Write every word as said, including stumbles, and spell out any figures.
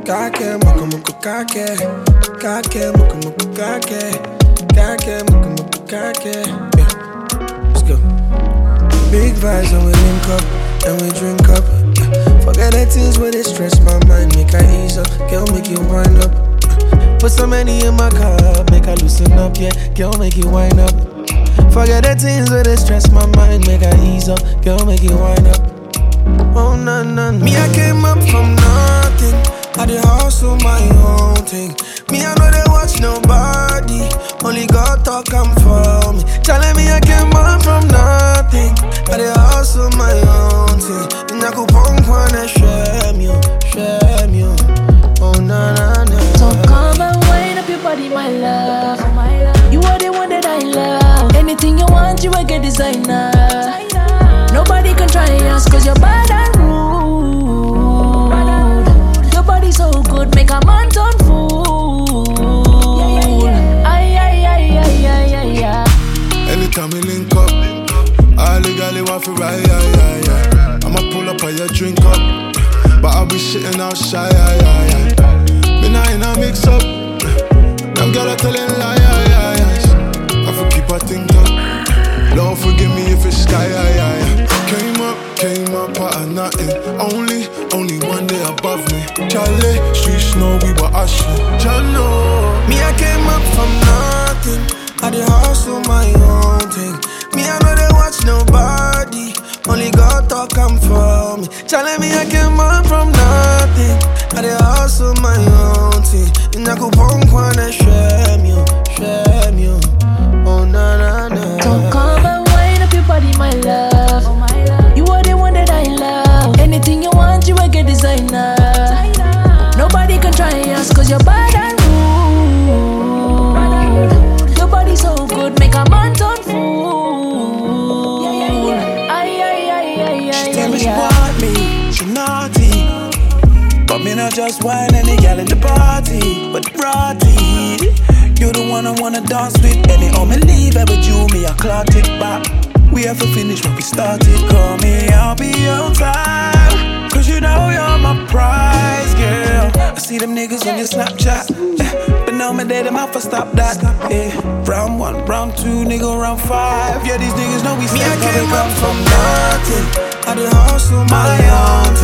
Kake, muku muku kake. Kake, muku muku kake. Kake, muku muku kake. Yeah, let's go. Big vibes and we link up, and we drink up. Yeah. Forget the things where they stress my mind, make I ease up. Girl, make you wind up. Put some money in my cup, make I loosen up, yeah. Girl, make you wind up. Forget the things where they stress my mind, make I ease up. Girl, make you wind up. Oh, no, no, no. Me, I came up from nothing. I did hustle my own thing. Me, I know they watch nobody. Only God talk come for me. Telling me I came up from nothing. I did hustle my own thing. And I could punk one and shame you, shame you. Oh, no, no, no. So come and wind up your body, my love. You are the one that I love. Anything you want, you will get designer. Nobody can try us, cause you're bad and rude. Your body so good, make a man turn fool. Ay, ay, ay, ay, ay, ay, ay. Anytime we link up, I legally want to ride, yeah, yeah, yeah. I'ma pull up on your drink up, but I'll be shitting out shy, yeah, yeah, yeah. Me not in a mix up, them girls are telling lie, yeah, yeah, yeah. I for keep her think up, Lord forgive me if it's sky, yeah, yeah, yeah. Came up, came up out of nothing. Only, only one day above me. Charlie, streets know we were ushering. Jano. Me, I came up from nothing. I did hustle my own thing. Me, I know they watch nobody. Only God talk come for me. Telling me I came up from nothing. I did hustle my own thing. And I could punk one and shame you, shame you. Oh, na na na. So come and wind up your body, my love. You are the one that I love. Anything you want, you will get designer. Nobody can try us, cause you're bad and rude. Your body so good, make a man turn fool. Ay, ay, ay, ay, ay. She tell me she want me, she naughty. But me not just wine any gal in the party, but party. You the one I wanna dance with. Anyhow me leave, ever you me, I clock it back. We have to finish what we started. Call me, I'll be on time. Cause you know you're my prize, girl. I see them niggas on your Snapchat, eh, but now my day them have to stop that, eh. Round one, round two, nigga, round five. Yeah, these niggas know we Me, I came up from nothing. I did hustle my own